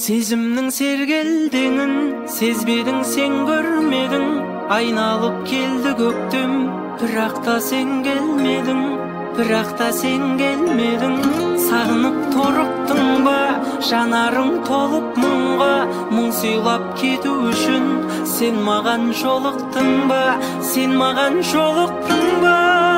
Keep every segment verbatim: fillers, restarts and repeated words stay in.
Сезімнің сергелдеңін сезбедің, сен көрмедің. Айналып келді көктем, бірақ та сен келмедің, бірақ та сен келмедің. Сағынып торықтың ба, жанарың толып мұңға. Мұң сыйлап кету үшін сен маған жолықтың ба, сен маған жолықтың ба.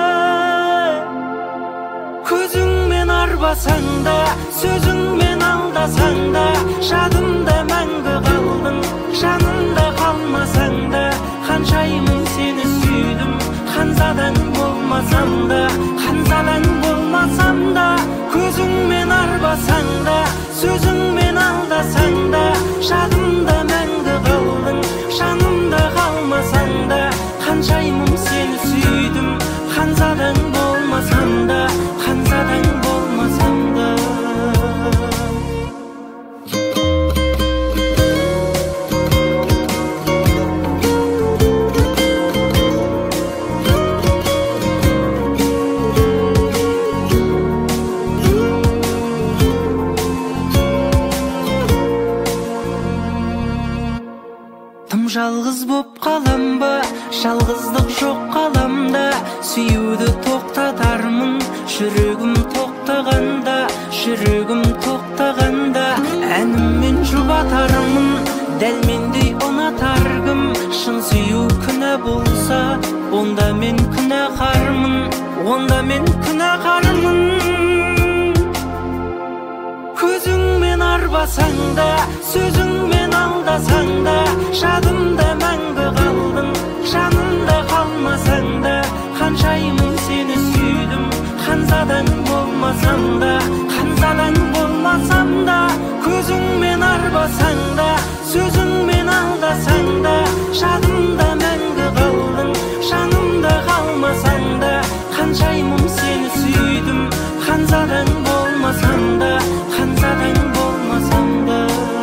Көзіңмен арбасаң да, сөзіңмен алдасаң да, жадымда мәңгі қалдың, жанымда қалмасаң да. Қаншайым сені сүйдім, ханзадаң болмасам да, ханзадаң болмасам да. Көзіңмен арбасаң да, сөзіңмен алдасаң да, жадымда мәңгі қалдың, жанымда қалмасаң да. Қаншайым сені сүйдім, ханзадаң болмасам да, ханзадаң болмасам да. Тым жалғыз боп қалам ба, жалғыздық жоқ қаламда. Сүюді тоқтатармын, жүрегім тоқтағанда, жүрегім тоқтағанда. Әніммен жұбатармын, дәл мендей ұнатар кім. Шын сүю күнә болса, онда мен күнәқармын, онда мен күнәқармын. Көзіңмен арбасаң да, сөзіңмен алдасаң да, жадымда мәңгі қалдың, жанымда қалмасаң да. Қаншайым сені сүйдім, ханзадаң болмасам да, ханзадаң болмасам да. Көзіңмен арбасаң да, сөзіңмен алдасаң да, жадымда мәңгі қалдың, жанымда қалмасаң да. Қаншайым сені сүйдім, ханзадаң болмасам да, ханзадаң болмасам да.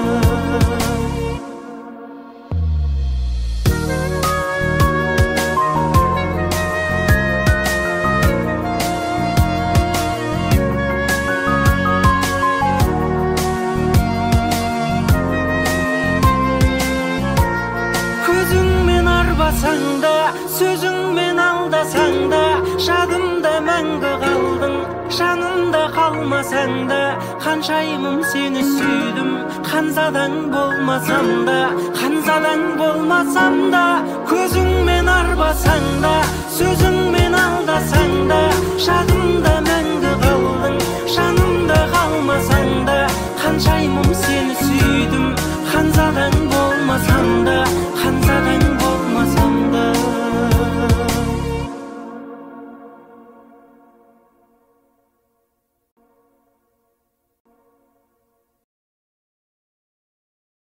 Көзіңмен арбасаң да, сөзіңмен алдасаң да, жадымда мәңгі қалдың, жанымда қалмасаң да. Қаншайым сені сүйдім, ханзадаң болмасам да, ханзадаң болмасам да. Көзіңмен арбасаң да, сөзіңмен алдасаң да, жадымда